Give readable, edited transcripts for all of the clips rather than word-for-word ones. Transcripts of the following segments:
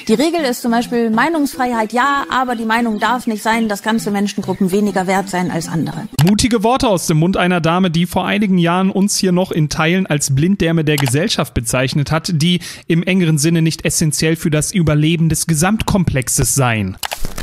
Die Regel ist zum Beispiel Meinungsfreiheit ja, aber die Meinung darf nicht sein, dass ganze Menschengruppen weniger wert sein als andere. Mutige Worte aus dem Mund einer Dame, die vor einigen Jahren uns hier noch in Teilen als Blinddärme der Gesellschaft bezeichnet hat, die im engeren Sinne nicht essentiell für das Überleben des Gesamtkomplexes seien.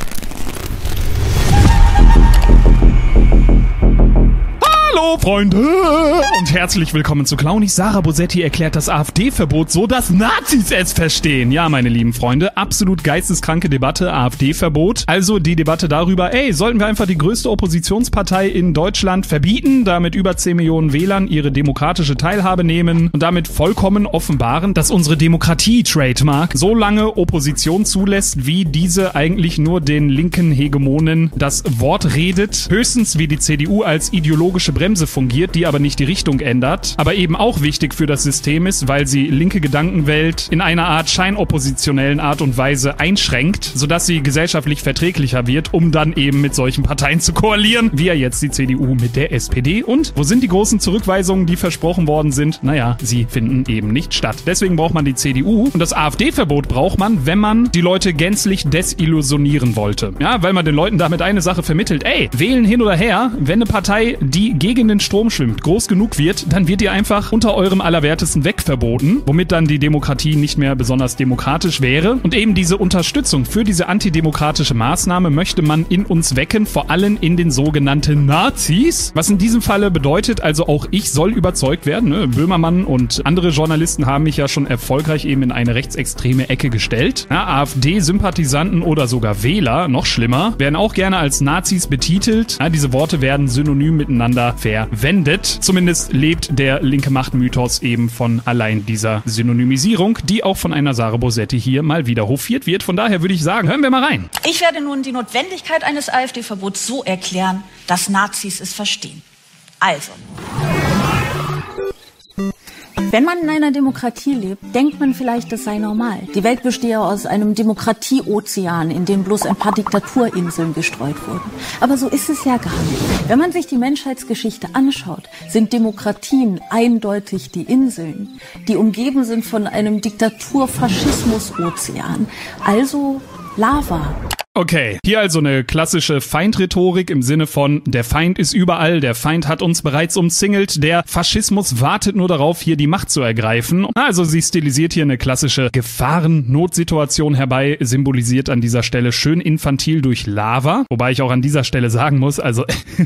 Hallo Freunde und herzlich willkommen zu Clownies. Sarah Bosetti erklärt das AfD-Verbot so, dass Nazis es verstehen. Ja, meine lieben Freunde, absolut geisteskranke Debatte, AfD-Verbot. Also die Debatte darüber, sollten wir einfach die größte Oppositionspartei in Deutschland verbieten, damit über 10 Millionen Wählern ihre demokratische Teilhabe nehmen und damit vollkommen offenbaren, dass unsere Demokratie-Trademark so lange Opposition zulässt, wie diese eigentlich nur den linken Hegemonen das Wort redet. Höchstens wie die CDU als ideologische Bremse fungiert, die aber nicht die Richtung ändert, aber eben auch wichtig für das System ist, weil sie linke Gedankenwelt in einer Art scheinoppositionellen Art und Weise einschränkt, sodass sie gesellschaftlich verträglicher wird, um dann eben mit solchen Parteien zu koalieren, wie ja jetzt die CDU mit der SPD. Und wo sind die großen Zurückweisungen, die versprochen worden sind? Naja, sie finden eben nicht statt. Deswegen braucht man die CDU und das AfD-Verbot braucht man, wenn man die Leute gänzlich desillusionieren wollte. Ja, weil man den Leuten damit eine Sache vermittelt, wählen hin oder her, wenn eine Partei, die gegen den Strom schwimmt, groß genug wird, dann wird ihr einfach unter eurem Allerwertesten wegverboten, womit dann die Demokratie nicht mehr besonders demokratisch wäre. Und eben diese Unterstützung für diese antidemokratische Maßnahme möchte man in uns wecken, vor allem in den sogenannten Nazis. Was in diesem Falle bedeutet, also auch ich soll überzeugt werden. Ne? Böhmermann und andere Journalisten haben mich ja schon erfolgreich eben in eine rechtsextreme Ecke gestellt. Ja, AfD-Sympathisanten oder sogar Wähler, noch schlimmer, werden auch gerne als Nazis betitelt. Ja, diese Worte werden synonym miteinander verwendet. Zumindest lebt der linke Machtmythos eben von allein dieser Synonymisierung, die auch von einer Sarah Bosetti hier mal wieder hofiert wird. Von daher würde ich sagen, hören wir mal rein. Ich werde nun die Notwendigkeit eines AfD-Verbots so erklären, dass Nazis es verstehen. Also, wenn man in einer Demokratie lebt, denkt man vielleicht, das sei normal. Die Welt bestehe aus einem Demokratie-Ozean, in dem bloß ein paar Diktaturinseln gestreut wurden. Aber so ist es ja gar nicht. Wenn man sich die Menschheitsgeschichte anschaut, sind Demokratien eindeutig die Inseln, die umgeben sind von einem Diktatur-Faschismus-Ozean. Also Lava. Okay, hier also eine klassische Feindrhetorik im Sinne von, der Feind ist überall, der Feind hat uns bereits umzingelt, der Faschismus wartet nur darauf, hier die Macht zu ergreifen. Also sie stilisiert hier eine klassische Gefahrennotsituation herbei, symbolisiert an dieser Stelle schön infantil durch Lava, wobei ich auch an dieser Stelle sagen muss, also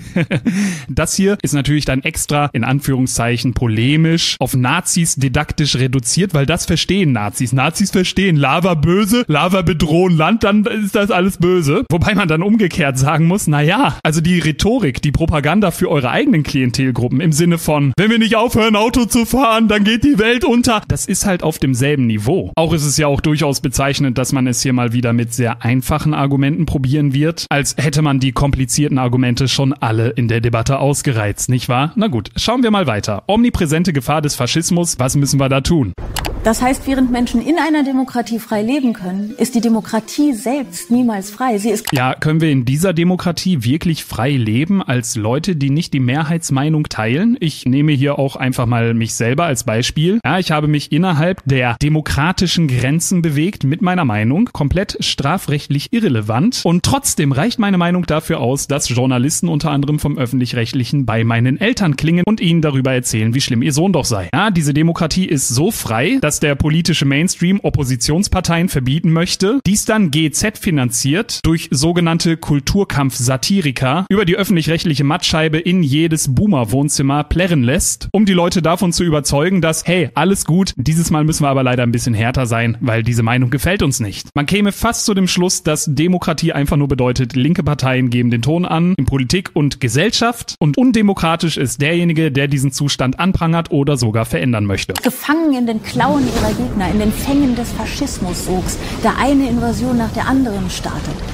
das hier ist natürlich dann extra, in Anführungszeichen, polemisch, auf Nazis didaktisch reduziert, weil das verstehen Nazis. Nazis verstehen Lava böse, Lava bedrohen Land, dann ist das alles böse. Wobei man dann umgekehrt sagen muss, naja, also die Rhetorik, die Propaganda für eure eigenen Klientelgruppen im Sinne von, wenn wir nicht aufhören, Auto zu fahren, dann geht die Welt unter. Das ist halt auf demselben Niveau. Auch ist es ja auch durchaus bezeichnend, dass man es hier mal wieder mit sehr einfachen Argumenten probieren wird, als hätte man die komplizierten Argumente schon alle in der Debatte ausgereizt, nicht wahr? Na gut, schauen wir mal weiter. Omnipräsente Gefahr des Faschismus, was müssen wir da tun? Das heißt, während Menschen in einer Demokratie frei leben können, ist die Demokratie selbst niemals frei. Sie ist können wir in dieser Demokratie wirklich frei leben als Leute, die nicht die Mehrheitsmeinung teilen? Ich nehme hier auch einfach mal mich selber als Beispiel. Ja, ich habe mich innerhalb der demokratischen Grenzen bewegt mit meiner Meinung, komplett strafrechtlich irrelevant. Und trotzdem reicht meine Meinung dafür aus, dass Journalisten unter anderem vom Öffentlich-Rechtlichen bei meinen Eltern klingen und ihnen darüber erzählen, wie schlimm ihr Sohn doch sei. Ja, diese Demokratie ist so frei, dass der politische Mainstream Oppositionsparteien verbieten möchte, dies dann GEZ finanziert durch sogenannte Kulturkampf-Satiriker über die öffentlich-rechtliche Mattscheibe in jedes Boomer-Wohnzimmer plärren lässt, um die Leute davon zu überzeugen, dass, hey, alles gut, dieses Mal müssen wir aber leider ein bisschen härter sein, weil diese Meinung gefällt uns nicht. Man käme fast zu dem Schluss, dass Demokratie einfach nur bedeutet, linke Parteien geben den Ton an in Politik und Gesellschaft und undemokratisch ist derjenige, der diesen Zustand anprangert oder sogar verändern möchte. gefangen in den Klauen ihrer Gegner, in den Fängen des Faschismus-Sogs, der eine Invasion nach der anderen startet.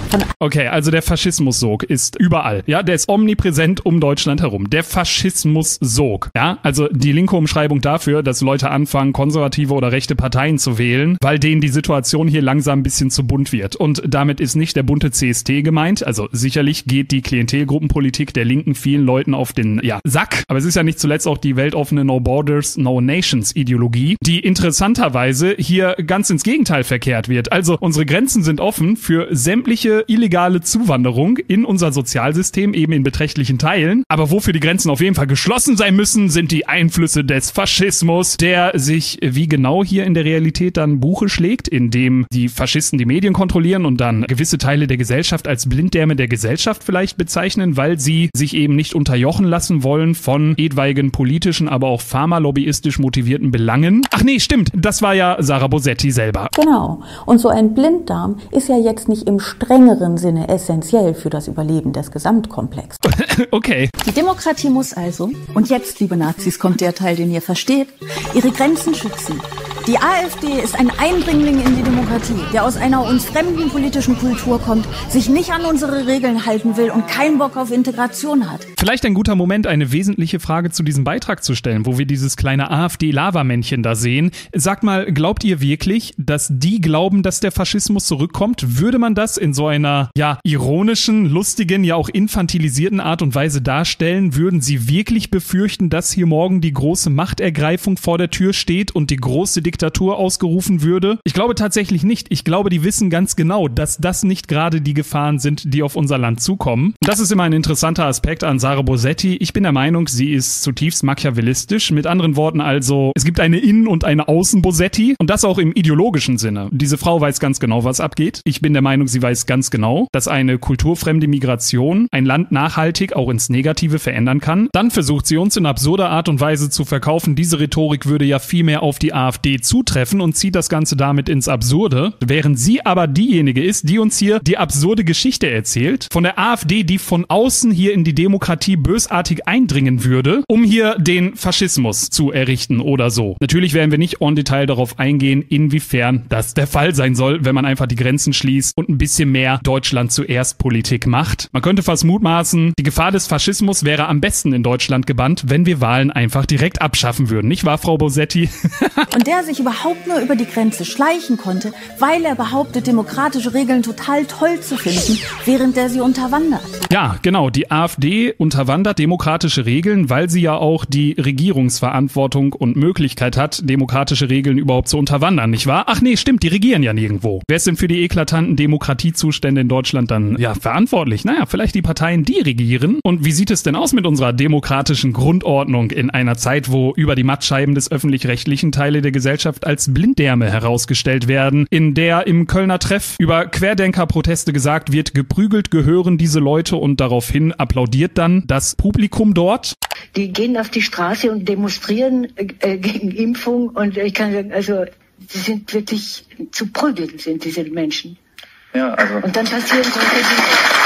Okay, also der Faschismus-Sog ist überall. Ja, der ist omnipräsent um Deutschland herum. Der Faschismus-Sog. Ja, also die linke Umschreibung dafür, dass Leute anfangen, konservative oder rechte Parteien zu wählen, weil denen die Situation hier langsam ein bisschen zu bunt wird. Und damit ist nicht der bunte CST gemeint. Also sicherlich geht die Klientelgruppenpolitik der Linken vielen Leuten auf den Sack. Aber es ist ja nicht zuletzt auch die weltoffene No Borders, No Nations Ideologie, die interessanterweise hier ganz ins Gegenteil verkehrt wird. Also unsere Grenzen sind offen für sämtliche illegale Zuwanderung in unser Sozialsystem, eben in beträchtlichen Teilen. Aber wofür die Grenzen auf jeden Fall geschlossen sein müssen, sind die Einflüsse des Faschismus, der sich wie genau hier in der Realität dann Buche schlägt, indem die Faschisten die Medien kontrollieren und dann gewisse Teile der Gesellschaft als Blinddärme der Gesellschaft vielleicht bezeichnen, weil sie sich eben nicht unterjochen lassen wollen von etwaigen politischen, aber auch pharmalobbyeistisch motivierten Belangen. Ach nee, stimmt, das war ja Sarah Bosetti selber. Genau. Und so ein Blinddarm ist ja jetzt nicht im strengeren Sinne essentiell für das Überleben des Gesamtkomplexes. Okay. Die Demokratie muss also, und jetzt, liebe Nazis, kommt der Teil, den ihr versteht, ihre Grenzen schützen. Die AfD ist ein Eindringling in die Demokratie, der aus einer uns fremden politischen Kultur kommt, sich nicht an unsere Regeln halten will und keinen Bock auf Integration hat. Vielleicht ein guter Moment, eine wesentliche Frage zu diesem Beitrag zu stellen, wo wir dieses kleine AfD-Lavamännchen da sehen. Sagt mal, glaubt ihr wirklich, dass die glauben, dass der Faschismus zurückkommt? Würde man das in so einer, ironischen, lustigen, ja auch infantilisierten Art und Weise darstellen? Würden sie wirklich befürchten, dass hier morgen die große Machtergreifung vor der Tür steht und die große Diktatur ausgerufen würde? Ich glaube tatsächlich nicht. Ich glaube, die wissen ganz genau, dass das nicht gerade die Gefahren sind, die auf unser Land zukommen. Das ist immer ein interessanter Aspekt an Sarah Bosetti. Ich bin der Meinung, sie ist zutiefst machiavellistisch. Mit anderen Worten also, es gibt eine Innen- und eine Außen-Bosetti und das auch im ideologischen Sinne. Diese Frau weiß ganz genau, was abgeht. Ich bin der Meinung, sie weiß ganz genau, dass eine kulturfremde Migration ein Land nachhaltig auch ins Negative verändern kann. Dann versucht sie uns in absurder Art und Weise zu verkaufen, diese Rhetorik würde ja viel mehr auf die AfD zutreffen und zieht das Ganze damit ins Absurde, während sie aber diejenige ist, die uns hier die absurde Geschichte erzählt, von der AfD, die von außen hier in die Demokratie bösartig eindringen würde, um hier den Faschismus zu errichten oder so. Natürlich werden wir nicht en Detail darauf eingehen, inwiefern das der Fall sein soll, wenn man einfach die Grenzen schließt und ein bisschen mehr Deutschland zuerst Politik macht. Man könnte fast mutmaßen, die Gefahr des Faschismus wäre am besten in Deutschland gebannt, wenn wir Wahlen einfach direkt abschaffen würden. Nicht wahr, Frau Bosetti? Und der sich überhaupt nur über die Grenze schleichen konnte, weil er behauptet, demokratische Regeln total toll zu finden, während er sie unterwandert. Ja, genau. Die AfD unterwandert demokratische Regeln, weil sie ja auch die Regierungsverantwortung und Möglichkeit hat, demokratische Regeln überhaupt zu unterwandern, nicht wahr? Ach nee, stimmt, die regieren ja nirgendwo. Wer ist denn für die eklatanten Demokratiezustände in Deutschland dann verantwortlich? Naja, vielleicht die Parteien, die regieren. Und wie sieht es denn aus mit unserer demokratischen Grundordnung in einer Zeit, wo über die Mattscheiben des öffentlich-rechtlichen Teile der Gesellschaft als Blinddärme herausgestellt werden, in der im Kölner Treff über Querdenker-Proteste gesagt wird, geprügelt gehören diese Leute und daraufhin applaudiert dann das Publikum dort? Die gehen auf die Straße und demonstrieren gegen Impfung und ich kann sagen, also die sind wirklich zu prügeln, sind diese Menschen. Ja, also. Und dann passieren solche Dinge.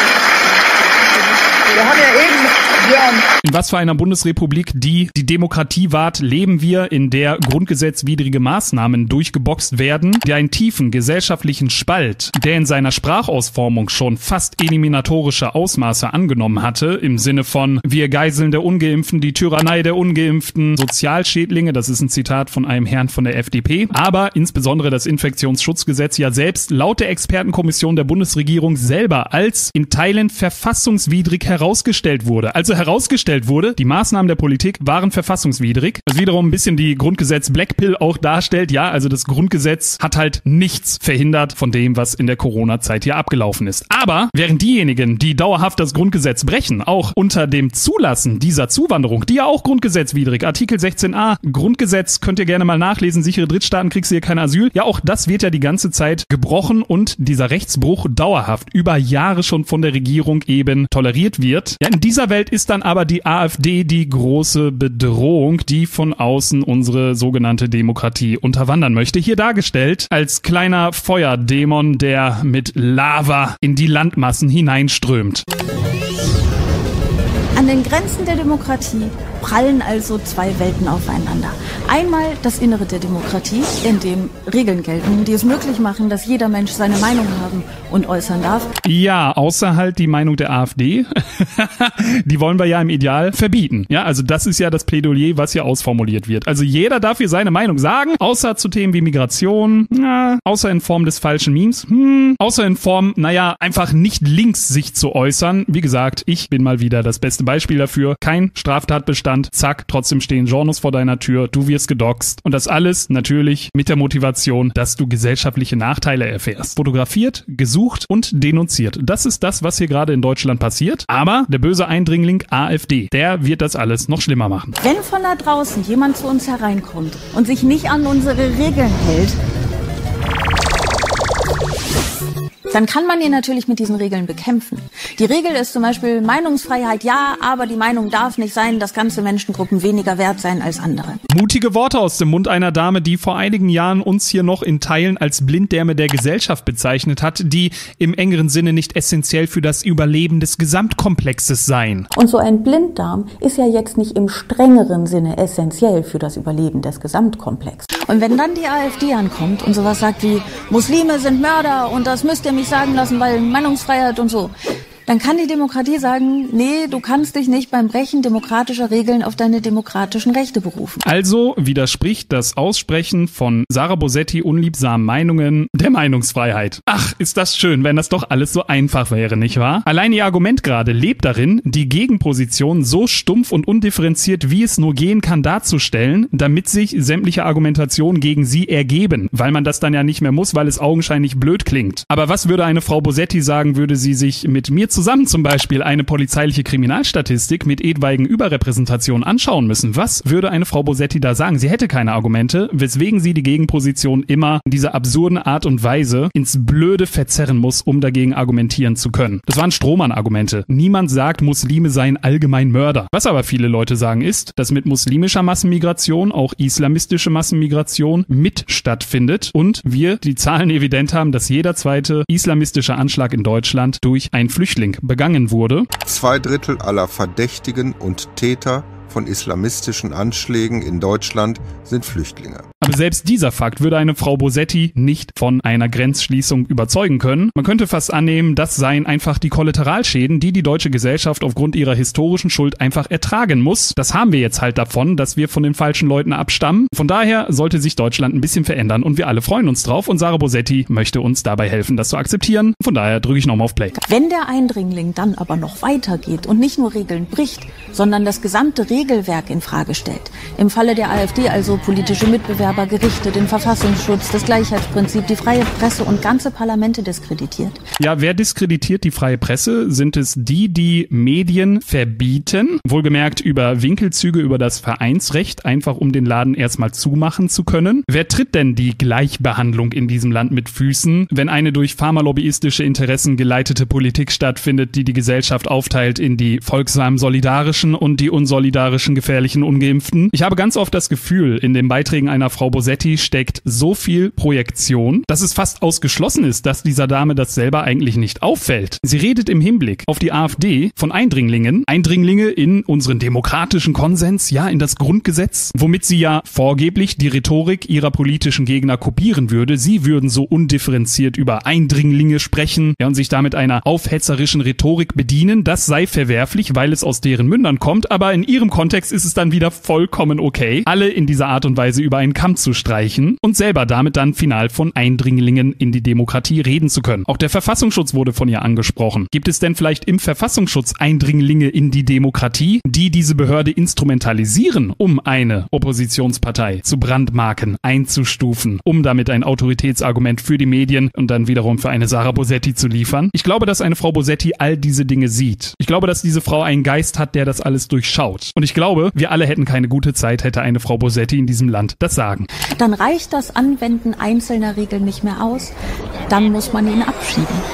Wir haben ja eben, Björn. In was für einer Bundesrepublik, die Demokratie wahrt, leben wir, in der grundgesetzwidrige Maßnahmen durchgeboxt werden, die einen tiefen gesellschaftlichen Spalt, der in seiner Sprachausformung schon fast eliminatorische Ausmaße angenommen hatte, im Sinne von wir Geiseln der Ungeimpften, die Tyrannei der Ungeimpften, Sozialschädlinge, das ist ein Zitat von einem Herrn von der FDP, aber insbesondere das Infektionsschutzgesetz ja selbst laut der Expertenkommission der Bundesregierung selber als in Teilen verfassungswidrig herausgestellt wurde. Also herausgestellt wurde, die Maßnahmen der Politik waren verfassungswidrig, was wiederum ein bisschen die Grundgesetz-Blackpill auch darstellt. Ja, also das Grundgesetz hat halt nichts verhindert von dem, was in der Corona-Zeit hier abgelaufen ist. Aber während diejenigen, die dauerhaft das Grundgesetz brechen, auch unter dem Zulassen dieser Zuwanderung, die ja auch grundgesetzwidrig, Artikel 16a, Grundgesetz, könnt ihr gerne mal nachlesen, sichere Drittstaaten, kriegst du hier kein Asyl. Ja, auch das wird ja die ganze Zeit gebrochen und dieser Rechtsbruch dauerhaft über Jahre schon von der Regierung eben toleriert wird. Ja, in dieser Welt ist dann aber die AfD die große Bedrohung, die von außen unsere sogenannte Demokratie unterwandern möchte. Hier dargestellt als kleiner Feuerdämon, der mit Lava in die Landmassen hineinströmt. An An den Grenzen der Demokratie prallen also zwei Welten aufeinander. Einmal das Innere der Demokratie, in dem Regeln gelten, die es möglich machen, dass jeder Mensch seine Meinung haben und äußern darf. Ja, außer halt die Meinung der AfD. Die wollen wir ja im Ideal verbieten. Ja, also das ist ja das Plädoyer, was hier ausformuliert wird. Also jeder darf hier seine Meinung sagen, außer zu Themen wie Migration, außer in Form des falschen Memes, außer in Form, einfach nicht links sich zu äußern. Wie gesagt, ich bin mal wieder das beste Beispiel dafür. Kein Straftatbestand, zack, trotzdem stehen Genres vor deiner Tür, du wirst gedoxt. Und das alles natürlich mit der Motivation, dass du gesellschaftliche Nachteile erfährst. Fotografiert, gesucht und denunziert. Das ist das, was hier gerade in Deutschland passiert. Aber der böse Eindringling AfD, der wird das alles noch schlimmer machen. Wenn von da draußen jemand zu uns hereinkommt und sich nicht an unsere Regeln hält, dann kann man ihn natürlich mit diesen Regeln bekämpfen. Die Regel ist zum Beispiel Meinungsfreiheit, ja, aber die Meinung darf nicht sein, dass ganze Menschengruppen weniger wert sein als andere. Mutige Worte aus dem Mund einer Dame, die vor einigen Jahren uns hier noch in Teilen als Blinddärme der Gesellschaft bezeichnet hat, die im engeren Sinne nicht essentiell für das Überleben des Gesamtkomplexes seien. Und so ein Blinddarm ist ja jetzt nicht im strengeren Sinne essentiell für das Überleben des Gesamtkomplexes. Und wenn dann die AfD ankommt und sowas sagt wie Muslime sind Mörder und das müsst ihr mich sagen lassen, weil Meinungsfreiheit und so, dann kann die Demokratie sagen, nee, du kannst dich nicht beim Brechen demokratischer Regeln auf deine demokratischen Rechte berufen. Also widerspricht das Aussprechen von Sarah Bosetti unliebsamen Meinungen der Meinungsfreiheit. Ach, ist das schön, wenn das doch alles so einfach wäre, nicht wahr? Allein ihr Argument gerade lebt darin, die Gegenposition so stumpf und undifferenziert, wie es nur gehen kann, darzustellen, damit sich sämtliche Argumentationen gegen sie ergeben, weil man das dann ja nicht mehr muss, weil es augenscheinlich blöd klingt. Aber was würde eine Frau Bosetti sagen, würde sie sich mit mir zusammen zum Beispiel eine polizeiliche Kriminalstatistik mit etwaigen Überrepräsentationen anschauen müssen? Was würde eine Frau Bosetti da sagen? Sie hätte keine Argumente, weswegen sie die Gegenposition immer in dieser absurden Art und Weise ins Blöde verzerren muss, um dagegen argumentieren zu können. Das waren Strohmann-Argumente. Niemand sagt, Muslime seien allgemein Mörder. Was aber viele Leute sagen ist, dass mit muslimischer Massenmigration auch islamistische Massenmigration mit stattfindet und wir die Zahlen evident haben, dass jeder zweite islamistische Anschlag in Deutschland durch einen Flüchtling begangen wurde. 2/3 aller Verdächtigen und Täter von islamistischen Anschlägen in Deutschland sind Flüchtlinge. Aber selbst dieser Fakt würde eine Frau Bosetti nicht von einer Grenzschließung überzeugen können. Man könnte fast annehmen, das seien einfach die Kollateralschäden, die die deutsche Gesellschaft aufgrund ihrer historischen Schuld einfach ertragen muss. Das haben wir jetzt halt davon, dass wir von den falschen Leuten abstammen. Von daher sollte sich Deutschland ein bisschen verändern und wir alle freuen uns drauf und Sarah Bosetti möchte uns dabei helfen, das zu akzeptieren. Von daher drücke ich nochmal auf Play. Wenn der Eindringling dann aber noch weitergeht und nicht nur Regeln bricht, sondern das gesamte Regelwerk in Frage stellt, im Falle der AfD also politische Mitbewerber, Gerichte, den Verfassungsschutz, das Gleichheitsprinzip, die freie Presse und ganze Parlamente diskreditiert. Ja, wer diskreditiert die freie Presse? Sind es die Medien verbieten? Wohlgemerkt über Winkelzüge, über das Vereinsrecht, einfach um den Laden erstmal zumachen zu können. Wer tritt denn die Gleichbehandlung in diesem Land mit Füßen, wenn eine durch pharmalobbyistische Interessen geleitete Politik stattfindet, die die Gesellschaft aufteilt in die folgsamen solidarischen und die unsolidarischen gefährlichen Ungeimpften? Ich habe ganz oft das Gefühl, in den Beiträgen einer Frau Bosetti steckt so viel Projektion, dass es fast ausgeschlossen ist, dass dieser Dame das selber eigentlich nicht auffällt. Sie redet im Hinblick auf die AfD von Eindringlingen, Eindringlinge in unseren demokratischen Konsens, ja, in das Grundgesetz, womit sie ja vorgeblich die Rhetorik ihrer politischen Gegner kopieren würde. Sie würden so undifferenziert über Eindringlinge sprechen, ja, und sich damit einer aufhetzerischen Rhetorik bedienen. Das sei verwerflich, weil es aus deren Mündern kommt, aber in ihrem Kontext ist es dann wieder vollkommen okay, alle in dieser Art und Weise über einen Kamm zu streichen und selber damit dann final von Eindringlingen in die Demokratie reden zu können. Auch der Verfassungsschutz wurde von ihr angesprochen. Gibt es denn vielleicht im Verfassungsschutz Eindringlinge in die Demokratie, die diese Behörde instrumentalisieren, um eine Oppositionspartei zu brandmarken, einzustufen, um damit ein Autoritätsargument für die Medien und dann wiederum für eine Sarah Bosetti zu liefern? Ich glaube, dass eine Frau Bosetti all diese Dinge sieht. Ich glaube, dass diese Frau einen Geist hat, der das alles durchschaut. Und ich glaube, wir alle hätten keine gute Zeit, hätte eine Frau Bosetti in diesem Land das sagen. Dann reicht das Anwenden einzelner Regeln nicht mehr aus. Dann muss man ihn abschieben. Das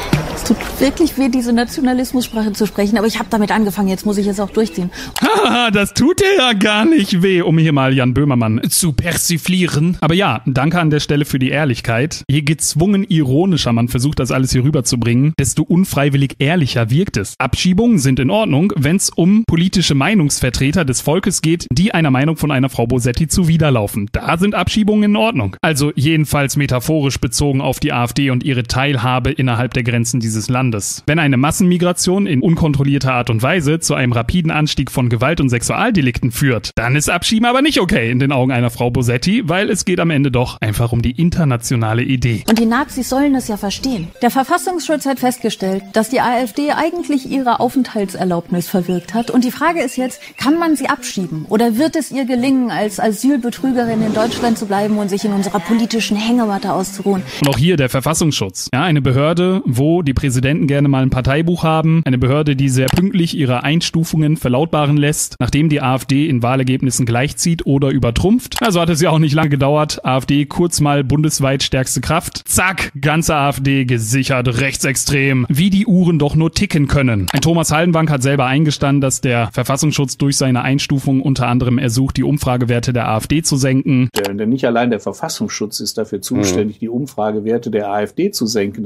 tut wirklich weh, diese Nationalismussprache zu sprechen, aber ich habe damit angefangen, jetzt muss ich es auch durchziehen. Haha, das tut dir ja gar nicht weh, um hier mal Jan Böhmermann zu persiflieren. Aber ja, danke an der Stelle für die Ehrlichkeit. Je gezwungen ironischer man versucht, das alles hier rüberzubringen, desto unfreiwillig ehrlicher wirkt es. Abschiebungen sind in Ordnung, wenn es um politische Meinungsvertreter des Volkes geht, die einer Meinung von einer Frau Bosetti zuwiderlaufen. Da sind Abschiebungen in Ordnung. Also jedenfalls metaphorisch bezogen auf die AfD und ihre Teilhabe innerhalb der Grenzen dieses Landes. Wenn eine Massenmigration in unkontrollierter Art und Weise zu einem rapiden Anstieg von Gewalt- und Sexualdelikten führt, dann ist Abschieben aber nicht okay in den Augen einer Frau Bosetti, weil es geht am Ende doch einfach um die internationale Idee. Und die Nazis sollen es ja verstehen. Der Verfassungsschutz hat festgestellt, dass die AfD eigentlich ihre Aufenthaltserlaubnis verwirkt hat. Und die Frage ist jetzt, kann man sie abschieben? Oder wird es ihr gelingen, als Asylbetrügerin in Deutschland zu bleiben und sich in unserer politischen Hängematte auszuruhen? Und auch hier der Verfassungsschutz. Ja, eine Behörde, wo die Präsidenten gerne mal ein Parteibuch haben. Eine Behörde, die sehr pünktlich ihre Einstufungen verlautbaren lässt, nachdem die AfD in Wahlergebnissen gleichzieht oder übertrumpft. Also hat es ja auch nicht lange gedauert. AfD kurz mal bundesweit stärkste Kraft. Zack, ganze AfD gesichert, rechtsextrem. Wie die Uhren doch nur ticken können. Ein Thomas Haldenwang hat selber eingestanden, dass der Verfassungsschutz durch seine Einstufung unter anderem ersucht, die Umfragewerte der AfD zu senken. Denn nicht allein der Verfassungsschutz ist dafür zuständig, die Umfragewerte der AfD zu senken.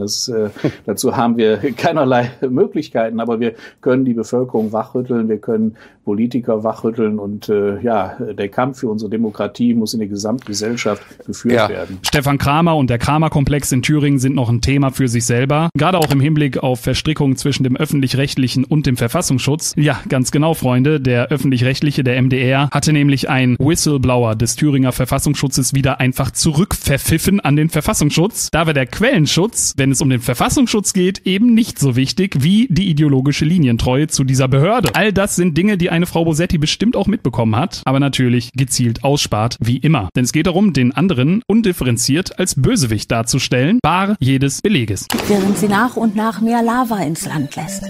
Dazu haben wir keinerlei Möglichkeiten, aber wir können die Bevölkerung wachrütteln, wir können Politiker wachrütteln und der Kampf für unsere Demokratie muss in der Gesamtgesellschaft geführt werden. Stefan Kramer und der Kramer-Komplex in Thüringen sind noch ein Thema für sich selber, gerade auch im Hinblick auf Verstrickungen zwischen dem Öffentlich-Rechtlichen und dem Verfassungsschutz. Ja, ganz genau, Freunde, der Öffentlich-Rechtliche, der MDR, hatte nämlich ein Whistleblower des Thüringer Verfassungsschutzes wieder einfach zurückverpfiffen an den Verfassungsschutz. Da war der Quellenschutz, wenn es um den Verfassungsschutz geht, eben nicht so wichtig wie die ideologische Linientreue zu dieser Behörde. All das sind Dinge, die eine Frau Bosetti bestimmt auch mitbekommen hat, aber natürlich gezielt ausspart, wie immer. Denn es geht darum, den anderen undifferenziert als Bösewicht darzustellen, bar jedes Beleges. Während sie nach und nach mehr Lava ins Land lässt.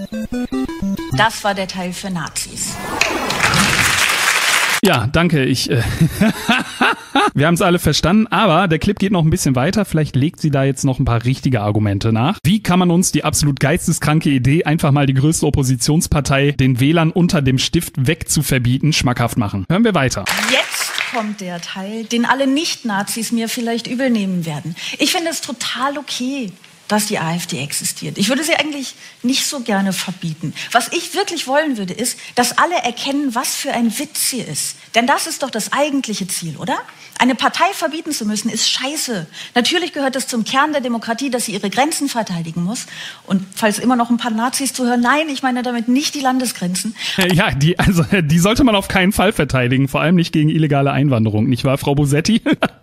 Das war der Teil für Nazis. Ja, danke. Wir haben es alle verstanden, aber der Clip geht noch ein bisschen weiter. Vielleicht legt sie da jetzt noch ein paar richtige Argumente nach. Wie kann man uns die absolut geisteskranke Idee, einfach mal die größte Oppositionspartei den Wählern unter dem Stift wegzuverbieten, schmackhaft machen? Hören wir weiter. Jetzt kommt der Teil, den alle Nicht-Nazis mir vielleicht übel nehmen werden. Ich finde es total okay, dass die AfD existiert. Ich würde sie eigentlich nicht so gerne verbieten. Was ich wirklich wollen würde, ist, dass alle erkennen, was für ein Witz sie ist. Denn das ist doch das eigentliche Ziel, oder? Eine Partei verbieten zu müssen, ist scheiße. Natürlich gehört es zum Kern der Demokratie, dass sie ihre Grenzen verteidigen muss. Und falls immer noch ein paar Nazis zuhören, nein, ich meine damit nicht die Landesgrenzen. Ja, die sollte man auf keinen Fall verteidigen, vor allem nicht gegen illegale Einwanderung, nicht wahr, Frau Bosetti?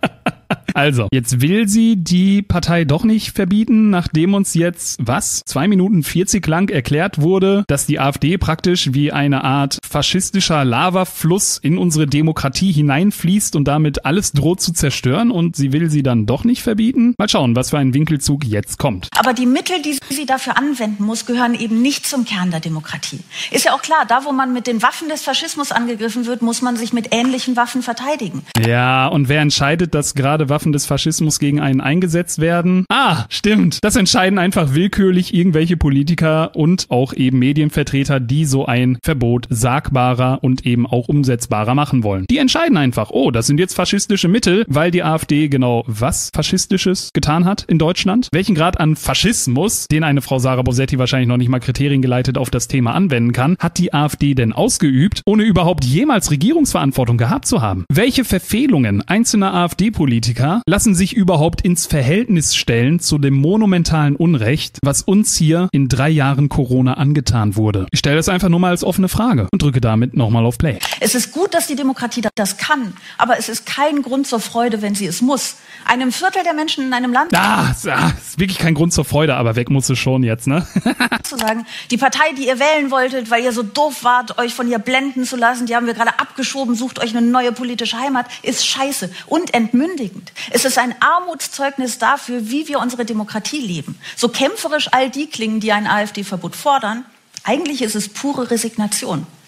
Also, jetzt will sie die Partei doch nicht verbieten, nachdem uns jetzt, 2 Minuten 40 lang erklärt wurde, dass die AfD praktisch wie eine Art faschistischer Lavafluss in unsere Demokratie hineinfließt und damit alles droht zu zerstören, und sie will sie dann doch nicht verbieten? Mal schauen, was für ein Winkelzug jetzt kommt. Aber die Mittel, die sie dafür anwenden muss, gehören eben nicht zum Kern der Demokratie. Ist ja auch klar, da wo man mit den Waffen des Faschismus angegriffen wird, muss man sich mit ähnlichen Waffen verteidigen. Ja, und wer entscheidet, dass gerade Waffen des Faschismus gegen einen eingesetzt werden? Ah, stimmt. Das entscheiden einfach willkürlich irgendwelche Politiker und auch eben Medienvertreter, die so ein Verbot sagbarer und eben auch umsetzbarer machen wollen. Die entscheiden einfach, oh, das sind jetzt faschistische Mittel, weil die AfD genau was Faschistisches getan hat in Deutschland. Welchen Grad an Faschismus, den eine Frau Sarah Bosetti wahrscheinlich noch nicht mal kriteriengeleitet auf das Thema anwenden kann, hat die AfD denn ausgeübt, ohne überhaupt jemals Regierungsverantwortung gehabt zu haben? Welche Verfehlungen einzelner AfD-Politiker lassen sich überhaupt ins Verhältnis stellen zu dem monumentalen Unrecht, was uns hier in 3 Jahren Corona angetan wurde? Ich stelle das einfach nur mal als offene Frage und drücke damit nochmal auf Play. Es ist gut, dass die Demokratie das kann, aber es ist kein Grund zur Freude, wenn sie es muss. Einem Viertel der Menschen in einem Land... ist wirklich kein Grund zur Freude, aber weg muss es schon jetzt, ne? zu sagen, die Partei, die ihr wählen wolltet, weil ihr so doof wart, euch von ihr blenden zu lassen, die haben wir gerade abgeschoben, sucht euch eine neue politische Heimat, ist scheiße und entmündigend. Es ist ein Armutszeugnis dafür, wie wir unsere Demokratie leben. So kämpferisch all die klingen, die ein AfD-Verbot fordern, eigentlich ist es pure Resignation.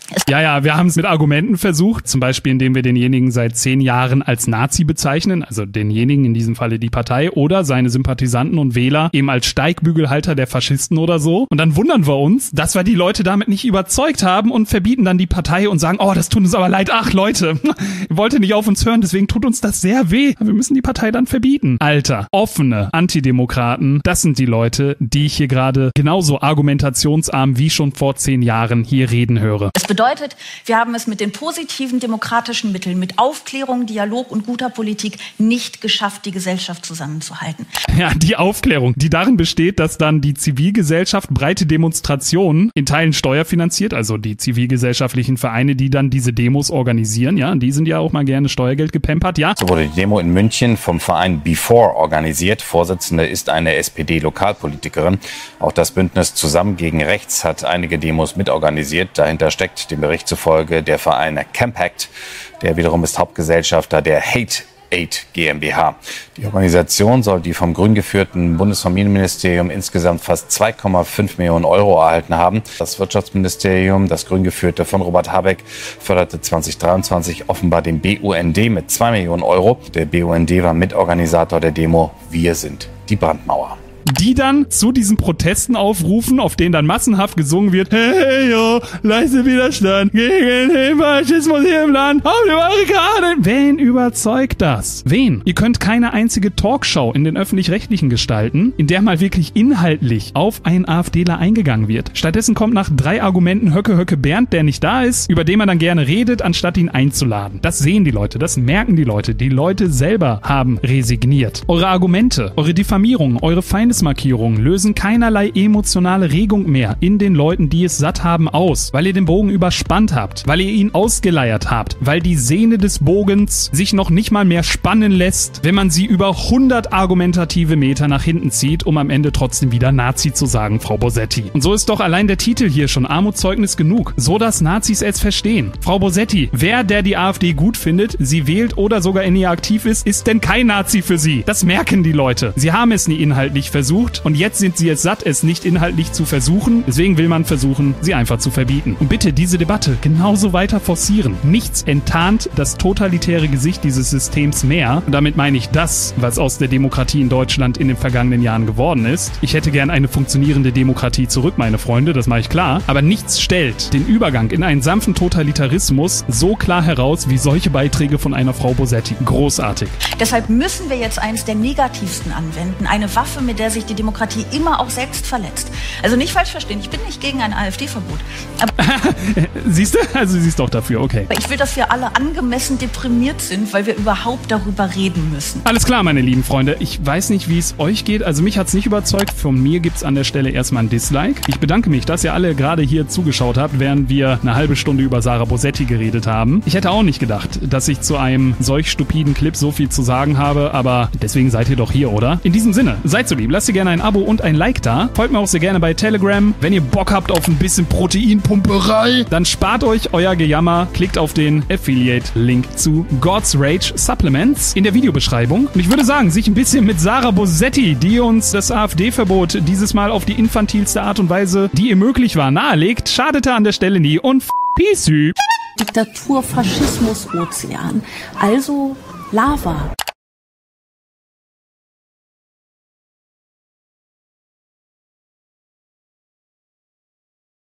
Ja, wir haben es mit Argumenten versucht, zum Beispiel indem wir denjenigen seit 10 Jahren als Nazi bezeichnen, also denjenigen, in diesem Falle die Partei, oder seine Sympathisanten und Wähler eben als Steigbügelhalter der Faschisten oder so. Und dann wundern wir uns, dass wir die Leute damit nicht überzeugt haben und verbieten dann die Partei und sagen, oh, das tut uns aber leid, ach Leute, ihr wollt nicht auf uns hören, deswegen tut uns das sehr weh. Wir müssen die Partei dann verbieten. Alter, offene Antidemokraten, das sind die Leute, die ich hier gerade genauso argumentationsarm wie schon vor 10 Jahren hier reden höre. Es bedeutet, wir haben es mit den positiven demokratischen Mitteln, mit Aufklärung, Dialog und guter Politik nicht geschafft, die Gesellschaft zusammenzuhalten. Ja, die Aufklärung, die darin besteht, dass dann die Zivilgesellschaft breite Demonstrationen in Teilen steuerfinanziert, also die zivilgesellschaftlichen Vereine, die dann diese Demos organisieren, ja, die sind ja auch mal gerne Steuergeld gepempert, ja. So wurde die Demo in München vom Verein Before organisiert. Vorsitzende ist eine SPD-Lokalpolitikerin. Auch das Bündnis Zusammen gegen Rechts hat einige Demos mitorganisiert. Dahinter steckt dem Bericht zufolge der Verein Campact, der wiederum ist Hauptgesellschafter der Hate Aid GmbH. Die Organisation soll die vom Grün geführten Bundesfamilienministerium insgesamt fast 2,5 Millionen Euro erhalten haben. Das Wirtschaftsministerium, das Grün geführte von Robert Habeck, förderte 2023 offenbar den BUND mit 2 Millionen Euro. Der BUND war Mitorganisator der Demo Wir sind die Brandmauer. Die dann zu diesen Protesten aufrufen, auf denen dann massenhaft gesungen wird, hey yo, leiste Widerstand gegen den Faschismus hier im Land, auf die Barrikaden. Wen überzeugt das? Wen? Ihr könnt keine einzige Talkshow in den Öffentlich-Rechtlichen gestalten, in der mal wirklich inhaltlich auf einen AfDler eingegangen wird. Stattdessen kommt nach 3 Argumenten Höcke Bernd, der nicht da ist, über den man dann gerne redet, anstatt ihn einzuladen. Das sehen die Leute, das merken die Leute. Die Leute selber haben resigniert. Eure Argumente, eure Diffamierungen, eure Feindesmarkierungen lösen keinerlei emotionale Regung mehr in den Leuten, die es satt haben, aus, weil ihr den Bogen überspannt habt, weil ihr ihn ausgeleiert habt, weil die Sehne des Bogens sich noch nicht mal mehr spannen lässt, wenn man sie über 100 argumentative Meter nach hinten zieht, um am Ende trotzdem wieder Nazi zu sagen, Frau Bosetti. Und so ist doch allein der Titel hier schon Armutszeugnis genug, so dass Nazis es verstehen. Frau Bosetti, wer, der die AfD gut findet, sie wählt oder sogar in ihr aktiv ist denn kein Nazi für sie. Das merken die Leute. Sie haben es nie inhaltlich versucht und jetzt sind sie es satt, es nicht inhaltlich zu versuchen. Deswegen will man versuchen, sie einfach zu verbieten. Und bitte diese Debatte genauso weiter forcieren. Nichts enttarnt das totalitäre Gesicht dieses Systems mehr. Und damit meine ich das, was aus der Demokratie in Deutschland in den vergangenen Jahren geworden ist. Ich hätte gern eine funktionierende Demokratie zurück, meine Freunde, das mache ich klar. Aber nichts stellt den Übergang in einen sanften Totalitarismus so klar heraus wie solche Beiträge von einer Frau Bosetti. Großartig. Deshalb müssen wir jetzt eines der negativsten anwenden. Eine Waffe, mit der sich die Demokratie immer auch selbst verletzt. Also nicht falsch verstehen, ich bin nicht gegen ein AfD-Verbot. Siehst du? Also sie ist doch dafür, okay. Ich will, dass wir alle angemessen deprimiert sind, weil wir überhaupt darüber reden müssen. Alles klar, meine lieben Freunde. Ich weiß nicht, wie es euch geht. Also mich hat es nicht überzeugt. Von mir gibt es an der Stelle erstmal ein Dislike. Ich bedanke mich, dass ihr alle gerade hier zugeschaut habt, während wir eine halbe Stunde über Sarah Bosetti geredet haben. Ich hätte auch nicht gedacht, dass ich zu einem solch stupiden Clip so viel zu sagen habe, aber deswegen seid ihr doch hier, oder? In diesem Sinne, seid so lieb. Lasst ihr gerne ein Abo und ein Like da. Folgt mir auch sehr gerne bei Telegram. Wenn ihr Bock habt auf ein bisschen Proteinpumperei, dann spart euch euer Gejammer. Klickt auf den Affiliate-Link zu God's Rage Supplements in der Videobeschreibung. Und ich würde sagen, sich ein bisschen mit Sarah Bosetti, die uns das AfD-Verbot dieses Mal auf die infantilste Art und Weise, die ihr möglich war, nahelegt, schadete an der Stelle nie und Peace. Diktatur, Faschismus, Ozean. Also Lava.